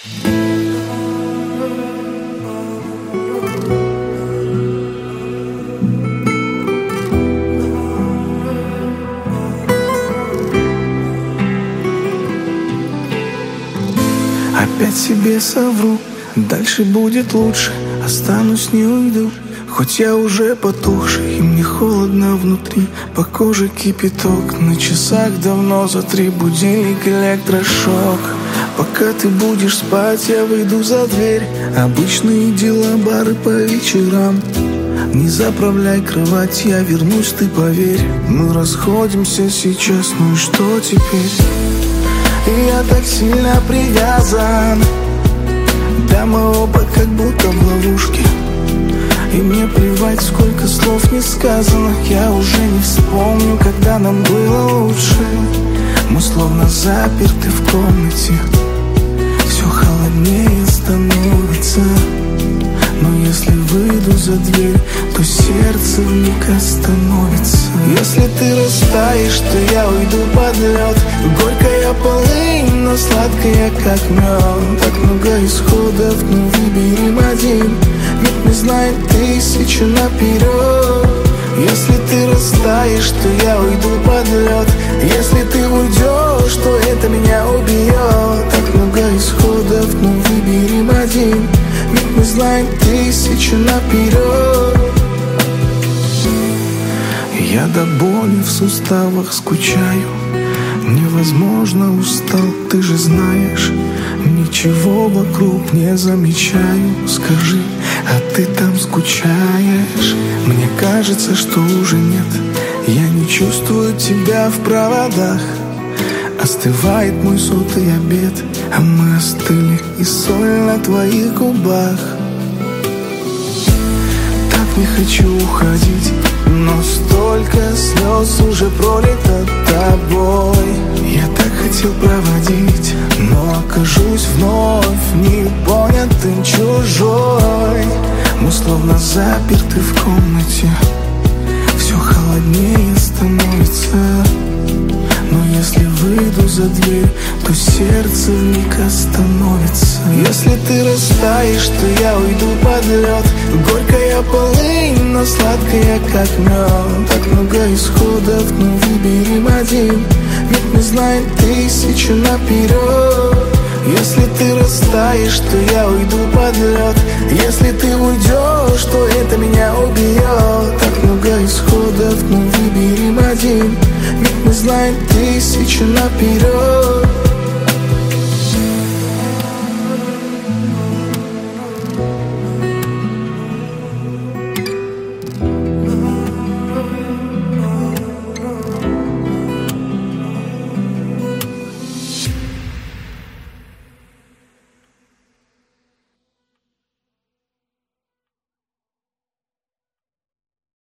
Опять себе совру, дальше будет лучше. Останусь, не уйду, хоть я уже потухший, и мне холодно внутри. По коже кипяток, на часах давно за 3. Будильник, электрошок. Пока ты будешь спать, я выйду за дверь. Обычные дела, бары по вечерам. Не заправляй кровать, я вернусь, ты поверь. Мы расходимся сейчас, ну и что теперь? И я так сильно привязан. Да, мы оба как будто в ловушке. И мне плевать, сколько слов не сказано. Я уже не вспомню, когда нам было лучше. Мы словно заперты в комнате. Все холоднее становится. Но если выйду за дверь, то сердце вмиг остановится. Если ты растаешь, то я уйду под лед. Горькая полынь, но сладкая как мед. Так много исходов, но выберем один. Ведь не знает тысячи наперед. Если ты растаешь, то я уйду под лед. Если ты уйдешь, то это меня убьет. Так много исходов, но выберем один. Ведь не знаем тысячи наперед. Я до боли в суставах скучаю. Невозможно устал, ты же знаешь. Ничего вокруг не замечаю. Скажи, а ты там скучаешь? Мне кажется, что уже нет. Я не чувствую тебя в проводах. Остывает мой сотый обед, а мы остыли, и соль на твоих губах. Так не хочу уходить, но столько слез уже пролито тобой. Я так хотел проводить, но окажусь вновь непонятым, чужой. Мы словно заперты в комнате. Все холоднее становится. Но если выйду за дверь, то сердце вмиг остановится. Если ты растаешь, то я уйду под лед. Горькая полынь, но сладкая как мед. Так много исходов, но выберем один. Ведь не знаем тысячи наперед. Если ты растаешь, то я уйду под лед. Если ты уйдешь, то это меня убьет. Так много исходов, но выберем один. Ведь мы знаем тысячи наперед.